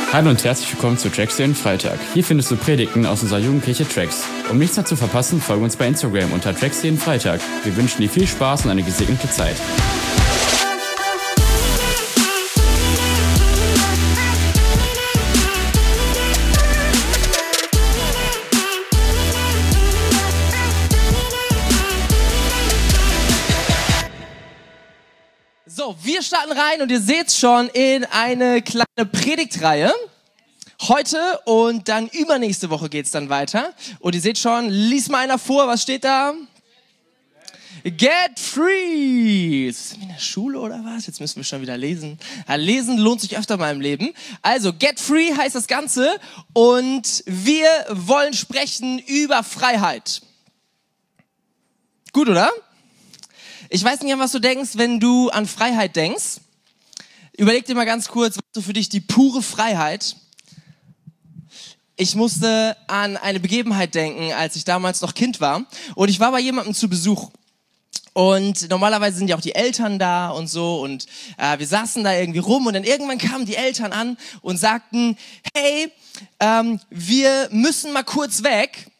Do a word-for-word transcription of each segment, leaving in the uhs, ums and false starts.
Hallo und herzlich willkommen zu Tracks jeden Freitag. Hier findest du Predigten aus unserer Jugendkirche Tracks. Um nichts mehr zu verpassen, folge uns bei Instagram unter Tracks jeden Freitag. Wir wünschen dir viel Spaß und eine gesegnete Zeit. So, wir starten rein und ihr seht schon in eine kleine Predigtreihe. Heute und dann übernächste Woche geht's dann weiter. Und ihr seht schon, lies mal einer vor, was steht da? Get free! Ist das in der Schule oder was? Jetzt müssen wir schon wieder lesen. Ja, lesen lohnt sich öfter mal im Leben. Also, get free heißt das Ganze und wir wollen sprechen über Freiheit. Gut, oder? Ich weiß nicht, an was du denkst, wenn du an Freiheit denkst. Überleg dir mal ganz kurz, was ist für dich die pure Freiheit? Ich musste an eine Begebenheit denken, als ich damals noch Kind war. Und ich war bei jemandem zu Besuch. Und normalerweise sind ja auch die Eltern da und so. Und äh, wir saßen da irgendwie rum. Und dann irgendwann kamen die Eltern an und sagten, hey, ähm, wir müssen mal kurz weg.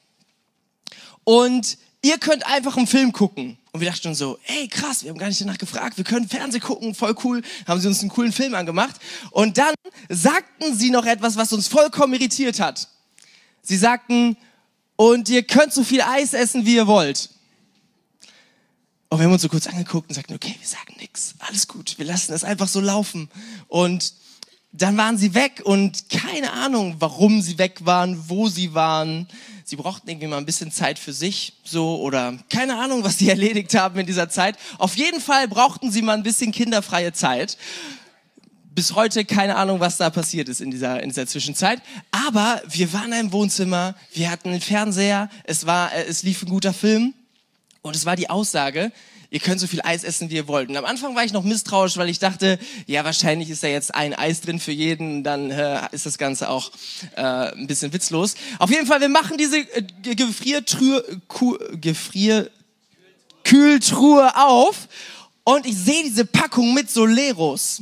Und ihr könnt einfach einen Film gucken. Und wir dachten so, ey krass, wir haben gar nicht danach gefragt, wir können Fernsehen gucken, voll cool. Haben sie uns einen coolen Film angemacht. Und dann sagten sie noch etwas, was uns vollkommen irritiert hat. Sie sagten, und ihr könnt so viel Eis essen, wie ihr wollt. Und wir haben uns so kurz angeguckt und sagten, okay, wir sagen nichts, alles gut, wir lassen das einfach so laufen. Und dann waren sie weg und keine Ahnung, warum sie weg waren, wo sie waren. Sie brauchten irgendwie mal ein bisschen Zeit für sich, so, oder keine Ahnung, was sie erledigt haben in dieser Zeit. Auf jeden Fall brauchten sie mal ein bisschen kinderfreie Zeit. Bis heute keine Ahnung, was da passiert ist in dieser, in dieser Zwischenzeit. Aber wir waren im Wohnzimmer, wir hatten einen Fernseher, es war, es lief ein guter Film und es war die Aussage, ihr könnt so viel Eis essen, wie ihr wollt. Und am Anfang war ich noch misstrauisch, weil ich dachte, ja, wahrscheinlich ist da jetzt ein Eis drin für jeden, dann äh, ist das Ganze auch äh, ein bisschen witzlos. Auf jeden Fall, wir machen diese äh, Gefriertruhe, Ku, Gefrier, Kühltruhe auf und ich sehe diese Packung mit Soleros.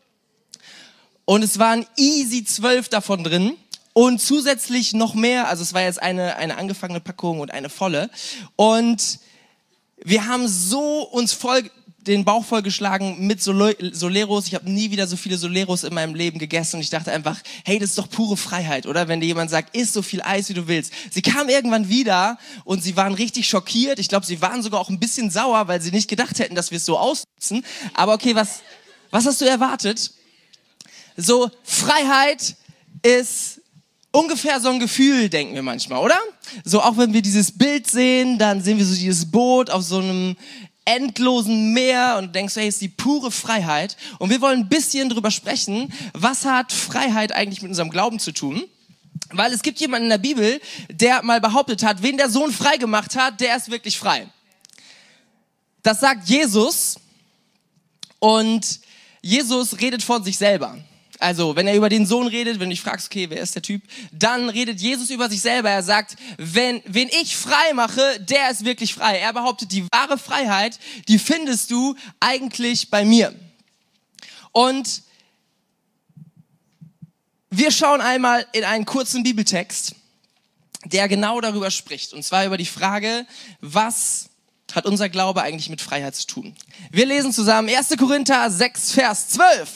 Und es waren easy zwölf davon drin. Und zusätzlich noch mehr, also es war jetzt eine, eine angefangene Packung und eine volle. Und wir haben so uns voll den Bauch vollgeschlagen mit Soleros. Ich habe nie wieder so viele Soleros in meinem Leben gegessen. Und ich dachte einfach, hey, das ist doch pure Freiheit, oder? Wenn dir jemand sagt, iss so viel Eis, wie du willst. Sie kamen irgendwann wieder und sie waren richtig schockiert. Ich glaube, sie waren sogar auch ein bisschen sauer, weil sie nicht gedacht hätten, dass wir es so ausnutzen. Aber okay, was, was hast du erwartet? So, Freiheit ist ungefähr so ein Gefühl, denken wir manchmal, oder? So, auch wenn wir dieses Bild sehen, dann sehen wir so dieses Boot auf so einem endlosen Meer und du denkst, hey, ist die pure Freiheit. Und wir wollen ein bisschen drüber sprechen, was hat Freiheit eigentlich mit unserem Glauben zu tun? Weil es gibt jemanden in der Bibel, der mal behauptet hat, wen der Sohn frei gemacht hat, der ist wirklich frei. Das sagt Jesus und Jesus redet von sich selber. Also, wenn er über den Sohn redet, wenn du dich fragst, okay, wer ist der Typ, dann redet Jesus über sich selber. Er sagt, wenn, wen ich frei mache, der ist wirklich frei. Er behauptet, die wahre Freiheit, die findest du eigentlich bei mir. Und wir schauen einmal in einen kurzen Bibeltext, der genau darüber spricht. Und zwar über die Frage, was hat unser Glaube eigentlich mit Freiheit zu tun? Wir lesen zusammen erster Korinther sechs, Vers zwölf.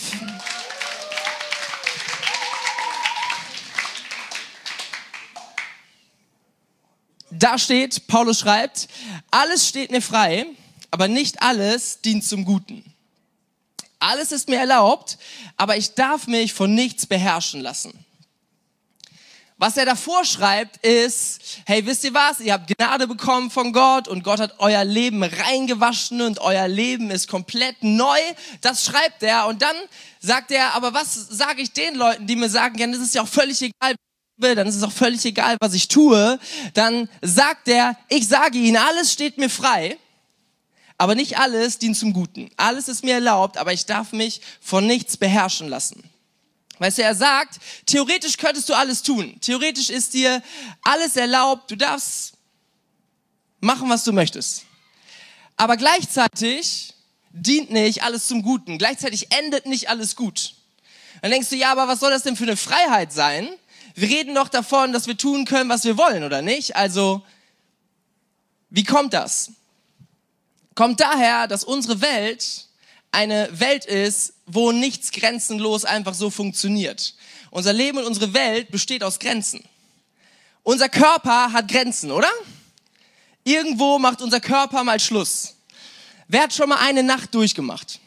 Da steht, Paulus schreibt, alles steht mir frei, aber nicht alles dient zum Guten. Alles ist mir erlaubt, aber ich darf mich von nichts beherrschen lassen. Was er davor schreibt ist, hey, wisst ihr was? Ihr habt Gnade bekommen von Gott und Gott hat euer Leben reingewaschen und euer Leben ist komplett neu. Das schreibt er und dann sagt er, aber was sage ich den Leuten, die mir sagen, ja, das ist ja auch völlig egal, dann ist es auch völlig egal, was ich tue, dann sagt er, ich sage ihnen, alles steht mir frei, aber nicht alles dient zum Guten. Alles ist mir erlaubt, aber ich darf mich von nichts beherrschen lassen. Weißt du, er sagt, theoretisch könntest du alles tun. Theoretisch ist dir alles erlaubt, du darfst machen, was du möchtest. Aber gleichzeitig dient nicht alles zum Guten. Gleichzeitig endet nicht alles gut. Dann denkst du, ja, aber was soll das denn für eine Freiheit sein? Wir reden doch davon, dass wir tun können, was wir wollen, oder nicht? Also, wie kommt das? Kommt daher, dass unsere Welt eine Welt ist, wo nichts grenzenlos einfach so funktioniert. Unser Leben und unsere Welt besteht aus Grenzen. Unser Körper hat Grenzen, oder? Irgendwo macht unser Körper mal Schluss. Wer hat schon mal eine Nacht durchgemacht?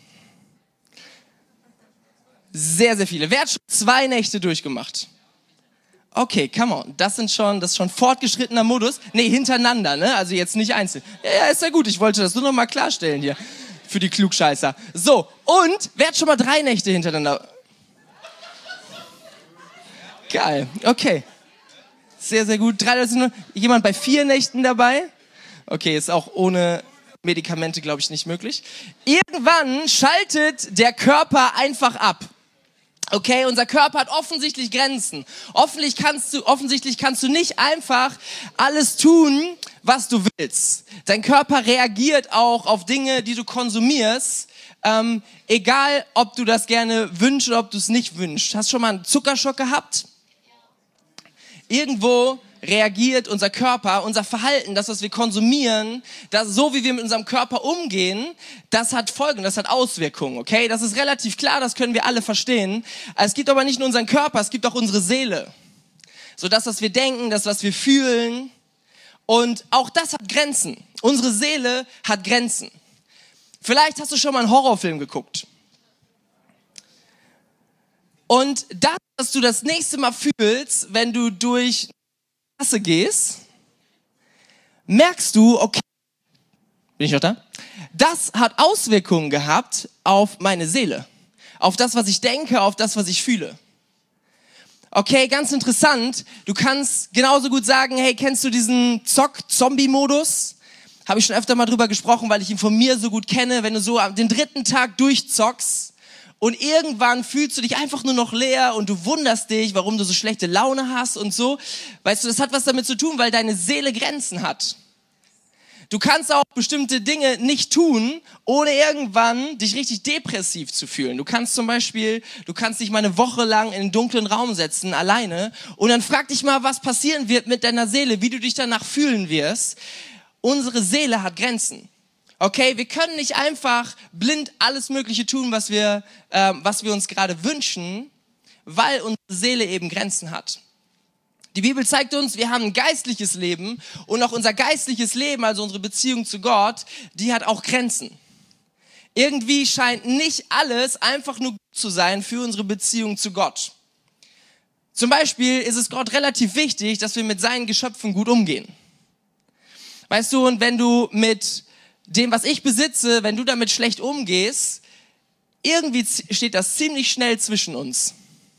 Sehr, sehr viele. Wer hat schon zwei Nächte durchgemacht? Okay, come on. Das sind schon, das ist schon fortgeschrittener Modus. Nee, hintereinander, ne? Also jetzt nicht einzeln. Ja, ja, ist ja gut. Ich wollte das nur noch mal klarstellen hier. Für die Klugscheißer. So. Und wer hat schon mal drei Nächte hintereinander? Geil. Okay. Sehr, sehr gut. Drei, sind nur, jemand bei vier Nächten dabei? Okay, ist auch ohne Medikamente, glaube ich, nicht möglich. Irgendwann schaltet der Körper einfach ab. Okay, unser Körper hat offensichtlich Grenzen. Offensichtlich kannst du, offensichtlich kannst du nicht einfach alles tun, was du willst. Dein Körper reagiert auch auf Dinge, die du konsumierst, ähm, egal ob du das gerne wünschst oder ob du es nicht wünschst. Hast du schon mal einen Zuckerschock gehabt? Irgendwo reagiert unser Körper, unser Verhalten, das, was wir konsumieren, das, so wie wir mit unserem Körper umgehen, das hat Folgen, das hat Auswirkungen, okay? Das ist relativ klar, das können wir alle verstehen. Es gibt aber nicht nur unseren Körper, es gibt auch unsere Seele. So das, was wir denken, das, was wir fühlen. Und auch das hat Grenzen. Unsere Seele hat Grenzen. Vielleicht hast du schon mal einen Horrorfilm geguckt. Und das, was du das nächste Mal fühlst, wenn du durch Straße gehst, merkst du, okay, bin ich noch da? Das hat Auswirkungen gehabt auf meine Seele, auf das, was ich denke, auf das, was ich fühle. Okay, ganz interessant, du kannst genauso gut sagen, hey, kennst du diesen Zock-Zombie-Modus? Habe ich schon öfter mal drüber gesprochen, weil ich ihn von mir so gut kenne, wenn du so den dritten Tag durchzockst, und irgendwann fühlst du dich einfach nur noch leer und du wunderst dich, warum du so schlechte Laune hast und so. Weißt du, das hat was damit zu tun, weil deine Seele Grenzen hat. Du kannst auch bestimmte Dinge nicht tun, ohne irgendwann dich richtig depressiv zu fühlen. Du kannst zum Beispiel, du kannst dich mal eine Woche lang in einen dunklen Raum setzen, alleine, und dann frag dich mal, was passieren wird mit deiner Seele, wie du dich danach fühlen wirst. Unsere Seele hat Grenzen. Okay, wir können nicht einfach blind alles Mögliche tun, was wir, äh, was wir uns gerade wünschen, weil unsere Seele eben Grenzen hat. Die Bibel zeigt uns, wir haben ein geistliches Leben, und auch unser geistliches Leben, also unsere Beziehung zu Gott, die hat auch Grenzen. Irgendwie scheint nicht alles einfach nur gut zu sein für unsere Beziehung zu Gott. Zum Beispiel ist es Gott relativ wichtig, dass wir mit seinen Geschöpfen gut umgehen. Weißt du, und wenn du mit dem, was ich besitze, wenn du damit schlecht umgehst, irgendwie steht das ziemlich schnell zwischen uns.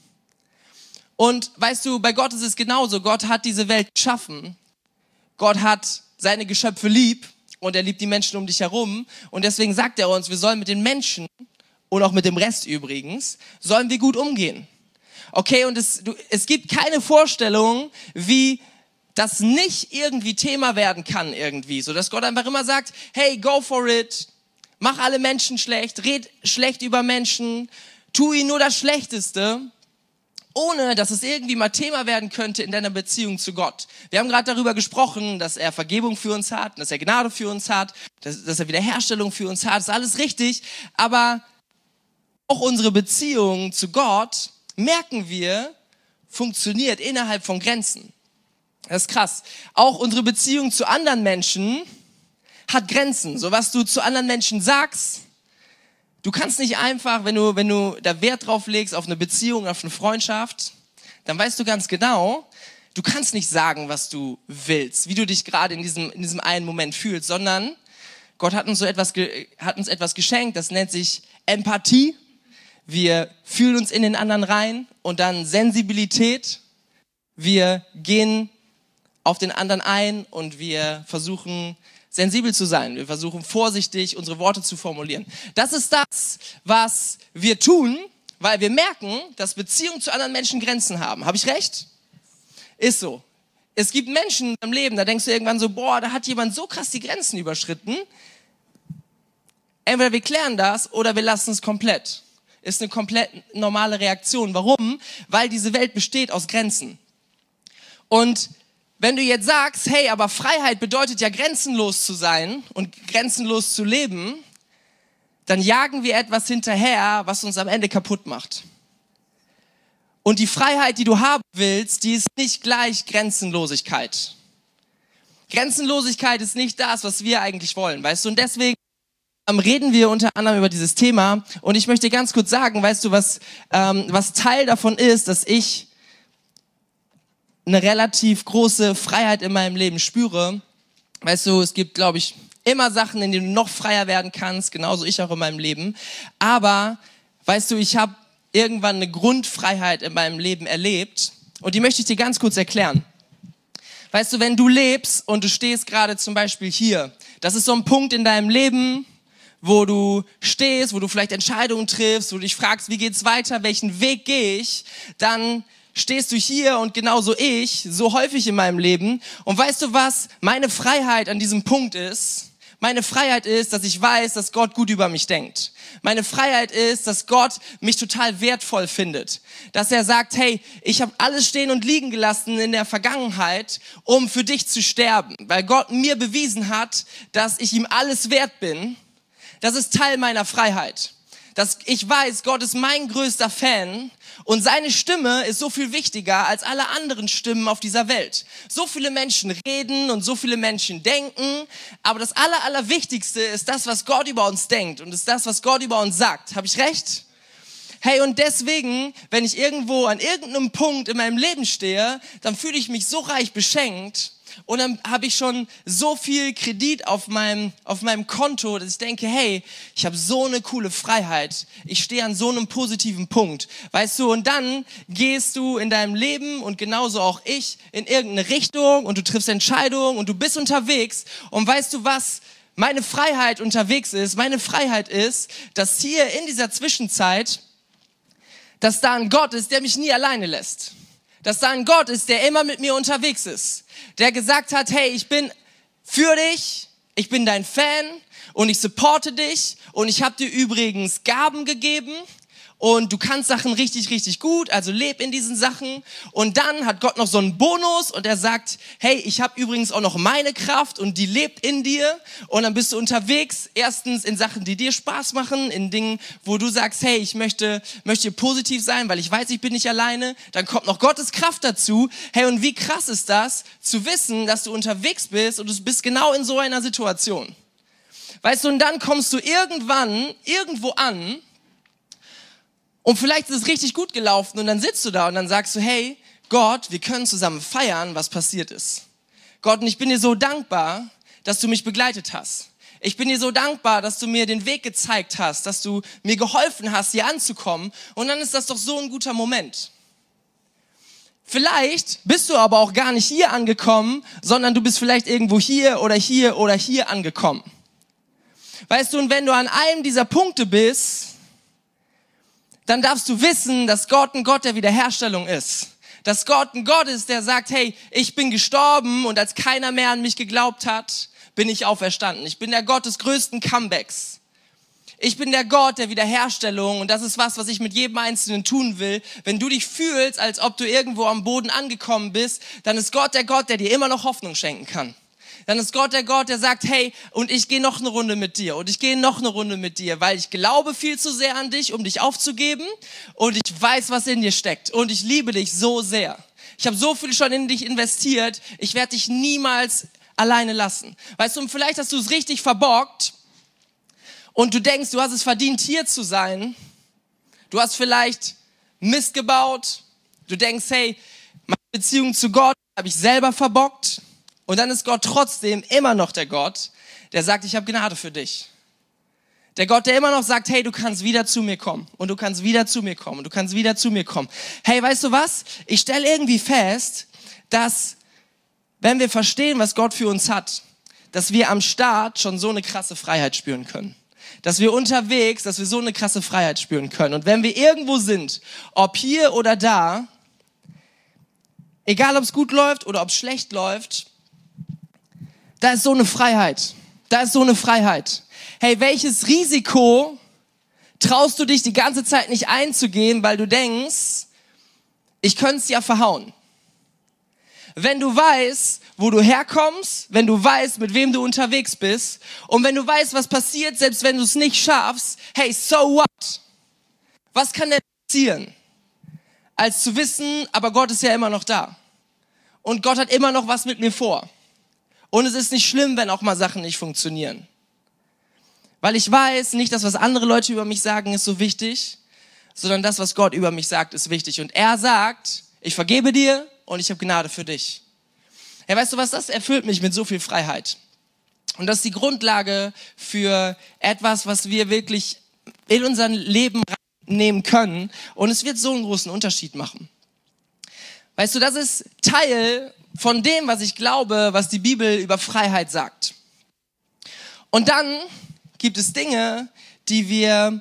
Und weißt du, bei Gott ist es genauso. Gott hat diese Welt geschaffen. Gott hat seine Geschöpfe lieb und er liebt die Menschen um dich herum. Und deswegen sagt er uns, wir sollen mit den Menschen und auch mit dem Rest übrigens, sollen wir gut umgehen. Okay, und es, du, es gibt keine Vorstellung, wie das nicht irgendwie Thema werden kann irgendwie, so dass Gott einfach immer sagt, hey, go for it, mach alle Menschen schlecht, red schlecht über Menschen, tu ihnen nur das Schlechteste, ohne dass es irgendwie mal Thema werden könnte in deiner Beziehung zu Gott. Wir haben gerade darüber gesprochen, dass er Vergebung für uns hat, dass er Gnade für uns hat, dass, dass er Wiederherstellung für uns hat, das ist alles richtig, aber auch unsere Beziehung zu Gott, merken wir, funktioniert innerhalb von Grenzen. Das ist krass. Auch unsere Beziehung zu anderen Menschen hat Grenzen. So was du zu anderen Menschen sagst, du kannst nicht einfach, wenn du, wenn du da Wert drauf legst auf eine Beziehung, auf eine Freundschaft, dann weißt du ganz genau, du kannst nicht sagen, was du willst, wie du dich gerade in diesem, in diesem einen Moment fühlst, sondern Gott hat uns so etwas, hat uns etwas geschenkt, das nennt sich Empathie. Wir fühlen uns in den anderen rein, und dann Sensibilität. Wir gehen auf den anderen ein und wir versuchen sensibel zu sein. Wir versuchen vorsichtig unsere Worte zu formulieren. Das ist das, was wir tun, weil wir merken, dass Beziehungen zu anderen Menschen Grenzen haben. Habe ich recht? Ist so. Es gibt Menschen im Leben, da denkst du irgendwann so, boah, da hat jemand so krass die Grenzen überschritten. Entweder wir klären das oder wir lassen es komplett. ist eine komplett normale Reaktion. Warum? Weil diese Welt besteht aus Grenzen. Und wenn du jetzt sagst, hey, aber Freiheit bedeutet ja grenzenlos zu sein und grenzenlos zu leben, dann jagen wir etwas hinterher, was uns am Ende kaputt macht. Und die Freiheit, die du haben willst, die ist nicht gleich Grenzenlosigkeit. Grenzenlosigkeit ist nicht das, was wir eigentlich wollen, weißt du? Und deswegen ähm, reden wir unter anderem über dieses Thema. Und ich möchte ganz kurz sagen, weißt du, was, ähm, was Teil davon ist, dass ich eine relativ große Freiheit in meinem Leben spüre. Weißt du, es gibt, glaube ich, immer Sachen, in denen du noch freier werden kannst, genauso ich auch in meinem Leben. Aber, weißt du, ich habe irgendwann eine Grundfreiheit in meinem Leben erlebt und die möchte ich dir ganz kurz erklären. Weißt du, wenn du lebst und du stehst gerade zum Beispiel hier, das ist so ein Punkt in deinem Leben, wo du stehst, wo du vielleicht Entscheidungen triffst, wo du dich fragst, wie geht's weiter, welchen Weg gehe ich, dann stehst du hier und genauso ich, so häufig in meinem Leben. Und weißt du was, meine Freiheit an diesem Punkt ist? Meine Freiheit ist, dass ich weiß, dass Gott gut über mich denkt. Meine Freiheit ist, dass Gott mich total wertvoll findet. Dass er sagt, hey, ich habe alles stehen und liegen gelassen in der Vergangenheit, um für dich zu sterben. Weil Gott mir bewiesen hat, dass ich ihm alles wert bin. Das ist Teil meiner Freiheit. Dass ich weiß, Gott ist mein größter Fan und seine Stimme ist so viel wichtiger als alle anderen Stimmen auf dieser Welt. So viele Menschen reden und so viele Menschen denken, aber das Aller, Allerwichtigste ist das, was Gott über uns denkt und ist das, was Gott über uns sagt. Habe ich recht? Hey, und deswegen, wenn ich irgendwo an irgendeinem Punkt in meinem Leben stehe, dann fühle ich mich so reich beschenkt. Und dann habe ich schon so viel Kredit auf meinem, auf meinem Konto, dass ich denke, hey, ich habe so eine coole Freiheit. Ich stehe an so einem positiven Punkt. Weißt du, und dann gehst du in deinem Leben und genauso auch ich in irgendeine Richtung und du triffst Entscheidungen und du bist unterwegs. Und weißt du was? Meine Freiheit unterwegs ist, meine Freiheit ist, dass hier in dieser Zwischenzeit, dass da ein Gott ist, der mich nie alleine lässt. Dass da ein Gott ist, der immer mit mir unterwegs ist. Der gesagt hat, hey, ich bin für dich, ich bin dein Fan und ich supporte dich und ich habe dir übrigens Gaben gegeben und du kannst Sachen richtig, richtig gut, also leb in diesen Sachen. Und dann hat Gott noch so einen Bonus und er sagt, hey, ich habe übrigens auch noch meine Kraft und die lebt in dir. Und dann bist du unterwegs, erstens in Sachen, die dir Spaß machen, in Dingen, wo du sagst, hey, ich möchte, möchte positiv sein, weil ich weiß, ich bin nicht alleine. Dann kommt noch Gottes Kraft dazu. Hey, und wie krass ist das, zu wissen, dass du unterwegs bist und du bist genau in so einer Situation. Weißt du, und dann kommst du irgendwann irgendwo an, und vielleicht ist es richtig gut gelaufen und dann sitzt du da und dann sagst du, hey, Gott, wir können zusammen feiern, was passiert ist. Gott, und ich bin dir so dankbar, dass du mich begleitet hast. Ich bin dir so dankbar, dass du mir den Weg gezeigt hast, dass du mir geholfen hast, hier anzukommen. Und dann ist das doch so ein guter Moment. Vielleicht bist du aber auch gar nicht hier angekommen, sondern du bist vielleicht irgendwo hier oder hier oder hier angekommen. Weißt du, und wenn du an einem dieser Punkte bist, dann darfst du wissen, dass Gott ein Gott der Wiederherstellung ist. Dass Gott ein Gott ist, der sagt, hey, ich bin gestorben und als keiner mehr an mich geglaubt hat, bin ich auferstanden. Ich bin der Gott des größten Comebacks. Ich bin der Gott der Wiederherstellung und das ist was, was ich mit jedem Einzelnen tun will. Wenn du dich fühlst, als ob du irgendwo am Boden angekommen bist, dann ist Gott der Gott, der dir immer noch Hoffnung schenken kann. Dann ist Gott der Gott, der sagt, hey, und ich gehe noch eine Runde mit dir und ich gehe noch eine Runde mit dir, weil ich glaube viel zu sehr an dich, um dich aufzugeben und ich weiß, was in dir steckt und ich liebe dich so sehr. Ich habe so viel schon in dich investiert, ich werde dich niemals alleine lassen. Weißt du, und vielleicht hast du es richtig verbockt und du denkst, du hast es verdient, hier zu sein. Du hast vielleicht Mist gebaut. Du denkst, hey, meine Beziehung zu Gott habe ich selber verbockt. Und dann ist Gott trotzdem immer noch der Gott, der sagt, ich habe Gnade für dich. Der Gott, der immer noch sagt, hey, du kannst wieder zu mir kommen. Und du kannst wieder zu mir kommen. Und du kannst wieder zu mir kommen. Hey, weißt du was? Ich stelle irgendwie fest, dass, wenn wir verstehen, was Gott für uns hat, dass wir am Start schon so eine krasse Freiheit spüren können. Dass wir unterwegs, dass wir so eine krasse Freiheit spüren können. Und wenn wir irgendwo sind, ob hier oder da, egal ob es gut läuft oder ob es schlecht läuft, da ist so eine Freiheit. Da ist so eine Freiheit. Hey, welches Risiko traust du dich die ganze Zeit nicht einzugehen, weil du denkst, ich könnte es ja verhauen. Wenn du weißt, wo du herkommst, wenn du weißt, mit wem du unterwegs bist und wenn du weißt, was passiert, selbst wenn du es nicht schaffst, hey, so what? Was kann denn passieren? Als zu wissen, aber Gott ist ja immer noch da. Und Gott hat immer noch was mit mir vor. Und es ist nicht schlimm, wenn auch mal Sachen nicht funktionieren. Weil ich weiß, nicht das, was andere Leute über mich sagen, ist so wichtig, sondern das, was Gott über mich sagt, ist wichtig. Und er sagt, ich vergebe dir und ich habe Gnade für dich. Ja, weißt du was, das erfüllt mich mit so viel Freiheit. Und das ist die Grundlage für etwas, was wir wirklich in unser Leben nehmen können. Und es wird so einen großen Unterschied machen. Weißt du, das ist Teil von dem, was ich glaube, was die Bibel über Freiheit sagt. Und dann gibt es Dinge, die wir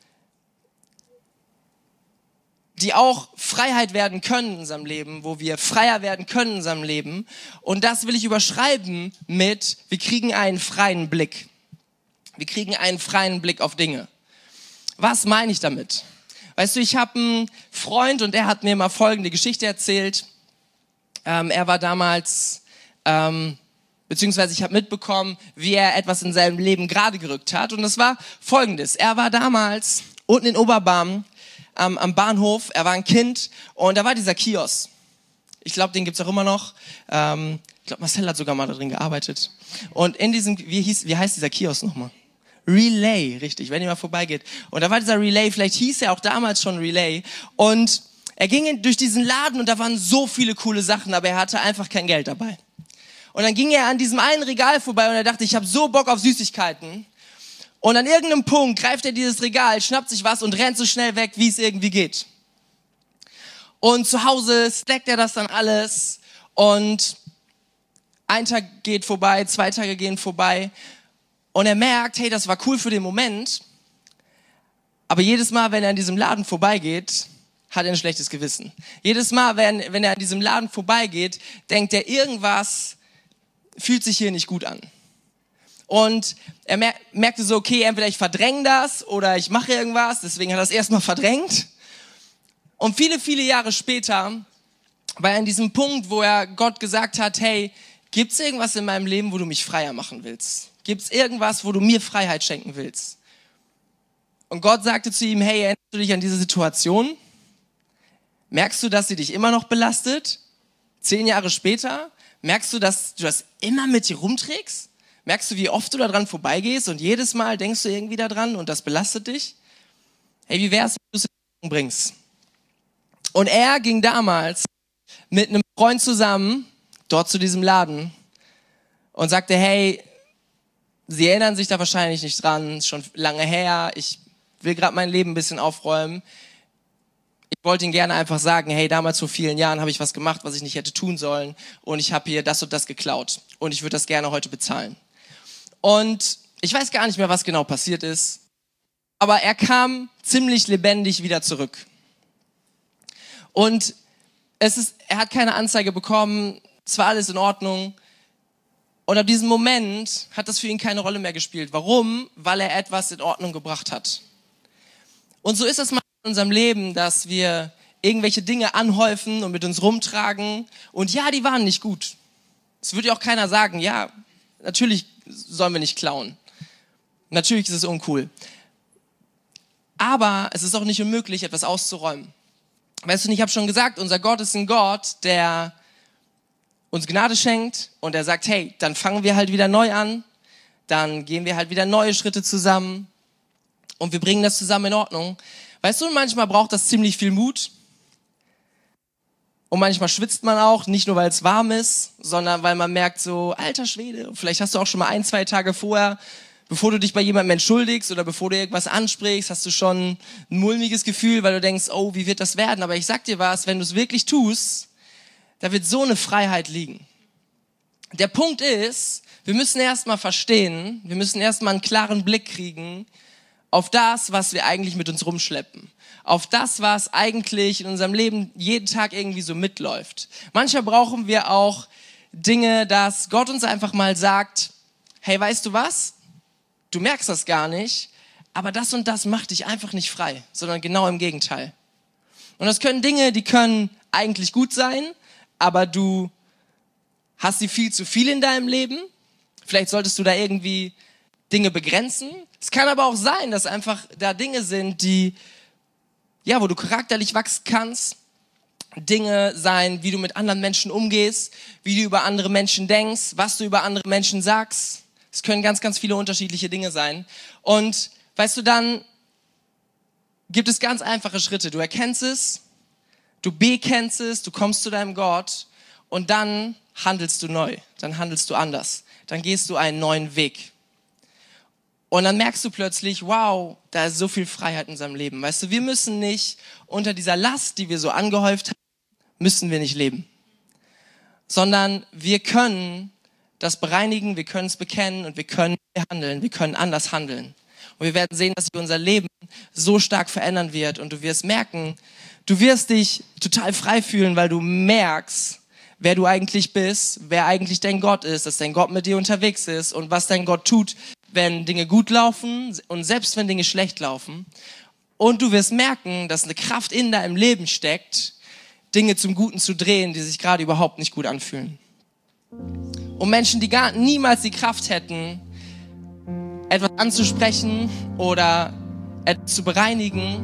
die auch Freiheit werden können in unserem Leben, wo wir freier werden können in unserem Leben. Und das will ich überschreiben mit, wir kriegen einen freien Blick. Wir kriegen einen freien Blick auf Dinge. Was meine ich damit? Weißt du, ich habe einen Freund und er hat mir mal folgende Geschichte erzählt. Ähm, er war damals, ähm, beziehungsweise ich habe mitbekommen, wie er etwas in seinem Leben gerade gerückt hat. Und das war Folgendes. Er war damals unten in Oberbarm, Am, am Bahnhof, er war ein Kind und da war dieser Kiosk. Ich glaube, den gibt's auch immer noch. Ähm, ich glaube, Marcel hat sogar mal da drin gearbeitet. Und in diesem, wie hieß, wie heißt dieser Kiosk nochmal? Relay, richtig, wenn ihr mal vorbeigeht. Und da war dieser Relay, vielleicht hieß er auch damals schon Relay. Und er ging in, durch diesen Laden und da waren so viele coole Sachen, aber er hatte einfach kein Geld dabei. Und dann ging er an diesem einen Regal vorbei und er dachte, ich habe so Bock auf Süßigkeiten. Und an irgendeinem Punkt greift er dieses Regal, schnappt sich was und rennt so schnell weg, wie es irgendwie geht. Und zu Hause stackt er das dann alles und ein Tag geht vorbei, zwei Tage gehen vorbei und er merkt, hey, das war cool für den Moment, aber jedes Mal, wenn er an diesem Laden vorbeigeht, hat er ein schlechtes Gewissen. Jedes Mal, wenn, wenn er an diesem Laden vorbeigeht, denkt er, irgendwas fühlt sich hier nicht gut an. Und er mer- merkte so, okay, entweder ich verdränge das oder ich mache irgendwas. Deswegen hat er es erstmal verdrängt. Und viele, viele Jahre später war er an diesem Punkt, wo er Gott gesagt hat, hey, gibt's irgendwas in meinem Leben, wo du mich freier machen willst? Gibt's irgendwas, wo du mir Freiheit schenken willst? Und Gott sagte zu ihm, hey, erinnerst du dich an diese Situation? Merkst du, dass sie dich immer noch belastet? Zehn Jahre später? Merkst du, dass du das immer mit dir rumträgst? Merkst du, wie oft du da dran vorbeigehst und jedes Mal denkst du irgendwie da dran und das belastet dich? Hey, wie wär's, wenn du es in Ordnung bringst? Und er ging damals mit einem Freund zusammen dort zu diesem Laden und sagte, hey, sie erinnern sich da wahrscheinlich nicht dran, ist schon lange her, ich will gerade mein Leben ein bisschen aufräumen. Ich wollte ihnen gerne einfach sagen, hey, damals vor vielen Jahren habe ich was gemacht, was ich nicht hätte tun sollen und ich habe hier das und das geklaut und ich würde das gerne heute bezahlen. Und ich weiß gar nicht mehr, was genau passiert ist, aber er kam ziemlich lebendig wieder zurück. Und es ist, er hat keine Anzeige bekommen, es war alles in Ordnung. Und ab diesem Moment hat das für ihn keine Rolle mehr gespielt. Warum? Weil er etwas in Ordnung gebracht hat. Und so ist es mal in unserem Leben, dass wir irgendwelche Dinge anhäufen und mit uns rumtragen. Und ja, die waren nicht gut. Es würde ja auch keiner sagen, ja, natürlich sollen wir nicht klauen. Natürlich ist es uncool. Aber es ist auch nicht unmöglich, etwas auszuräumen. Weißt du, ich habe schon gesagt, unser Gott ist ein Gott, der uns Gnade schenkt und der sagt, hey, dann fangen wir halt wieder neu an, dann gehen wir halt wieder neue Schritte zusammen und wir bringen das zusammen in Ordnung. Weißt du, manchmal braucht das ziemlich viel Mut und manchmal schwitzt man auch, nicht nur weil es warm ist, sondern weil man merkt so, alter Schwede, vielleicht hast du auch schon mal ein, zwei Tage vorher, bevor du dich bei jemandem entschuldigst oder bevor du irgendwas ansprichst, hast du schon ein mulmiges Gefühl, weil du denkst, oh, wie wird das werden? Aber ich sag dir was, wenn du es wirklich tust, da wird so eine Freiheit liegen. Der Punkt ist, wir müssen erstmal verstehen, wir müssen erstmal einen klaren Blick kriegen auf das, was wir eigentlich mit uns rumschleppen. Auf das, was eigentlich in unserem Leben jeden Tag irgendwie so mitläuft. Manchmal brauchen wir auch Dinge, dass Gott uns einfach mal sagt, hey, weißt du was? Du merkst das gar nicht, aber das und das macht dich einfach nicht frei, sondern genau im Gegenteil. Und das können Dinge, die können eigentlich gut sein, aber du hast sie viel zu viel in deinem Leben. Vielleicht solltest du da irgendwie Dinge begrenzen. Es kann aber auch sein, dass einfach da Dinge sind, die, ja, wo du charakterlich wachsen kannst. Dinge sein, wie du mit anderen Menschen umgehst, wie du über andere Menschen denkst, was du über andere Menschen sagst. Es können ganz, ganz viele unterschiedliche Dinge sein. Und weißt du, dann gibt es ganz einfache Schritte. Du erkennst es, du bekennst es, du kommst zu deinem Gott und dann handelst du neu, dann handelst du anders, dann gehst du einen neuen Weg. Und dann merkst du plötzlich, wow, da ist so viel Freiheit in unserem Leben. Weißt du, wir müssen nicht unter dieser Last, die wir so angehäuft haben, müssen wir nicht leben. Sondern wir können das bereinigen, wir können es bekennen und wir können handeln, wir können anders handeln. Und wir werden sehen, dass sich unser Leben so stark verändern wird und du wirst merken, du wirst dich total frei fühlen, weil du merkst, wer du eigentlich bist, wer eigentlich dein Gott ist, dass dein Gott mit dir unterwegs ist und was dein Gott tut, wenn Dinge gut laufen und selbst wenn Dinge schlecht laufen. Und du wirst merken, dass eine Kraft in deinem Leben steckt, Dinge zum Guten zu drehen, die sich gerade überhaupt nicht gut anfühlen. Und Menschen, die gar niemals die Kraft hätten, etwas anzusprechen oder etwas zu bereinigen,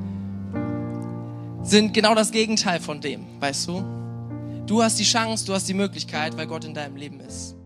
sind genau das Gegenteil von dem, weißt du? Du hast die Chance, du hast die Möglichkeit, weil Gott in deinem Leben ist.